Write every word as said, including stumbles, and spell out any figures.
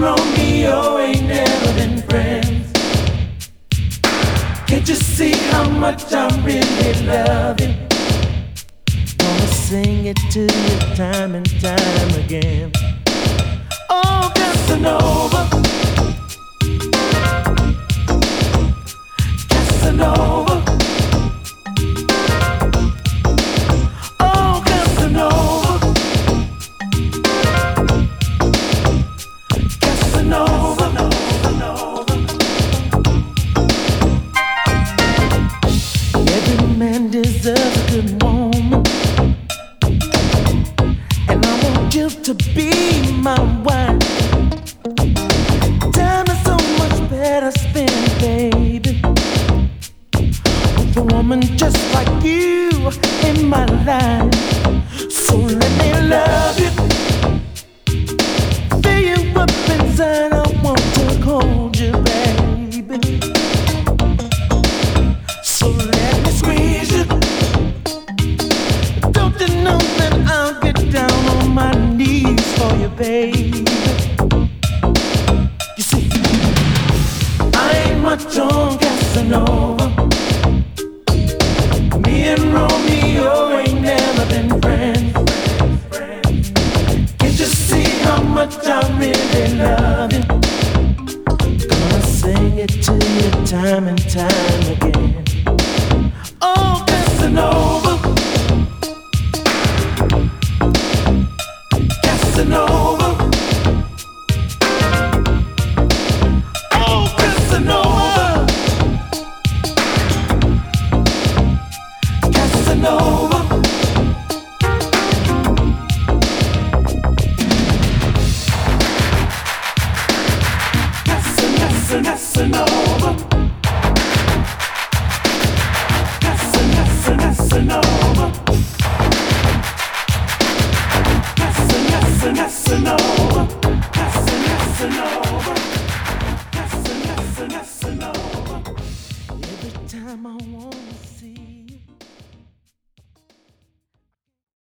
Romeo ain't never been friends. Can't you see how much I really love you? Gonna sing it to you time and time again. Oh, Casanova, Casanova, oh, Casanova, Casanova, Casanova. Every man deserves a good woman, and I want you to be my wife. Time is so much better spent, baby, with a woman just like you in my life. So let me love you, fill you up inside. I want to hold you, baby. So let me squeeze you. Don't you know that I'll get down on my knees for you, baby? You see, I ain't much on Casanova. Me and Romeo ain't never been friends. Can't you see how much I really love you? Gonna sing it to you time and time again. Oh, Casanova.